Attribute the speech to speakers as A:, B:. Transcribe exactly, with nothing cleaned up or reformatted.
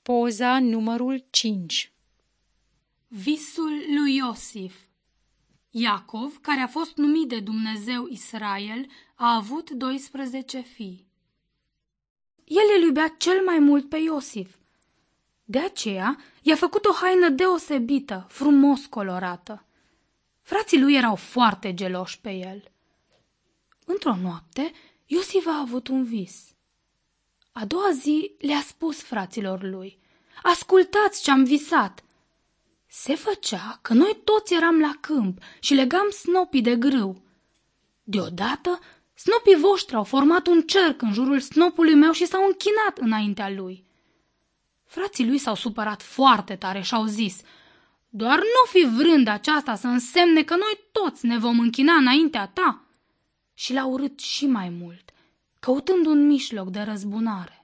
A: Poza numărul cinci.
B: Visul lui Iosif. Iacov, care a fost numit de Dumnezeu Israel, a avut doisprezece fii. El îl iubea cel mai mult pe Iosif. De aceea i-a făcut o haină deosebită, frumos colorată. Frații lui erau foarte geloși pe el. Într-o noapte, Iosif a avut un vis. A doua zi le-a spus fraților lui: ascultați ce-am visat. Se făcea că noi toți eram la câmp și legam snopii de grâu. Deodată, snopii voștri au format un cerc în jurul snopului meu și s-au închinat înaintea lui. Frații lui s-au supărat foarte tare și au zis: doar nu fi vrând aceasta să însemne că noi toți ne vom închina înaintea ta. Și l-au urât și mai mult, căutând un mijloc de răzbunare.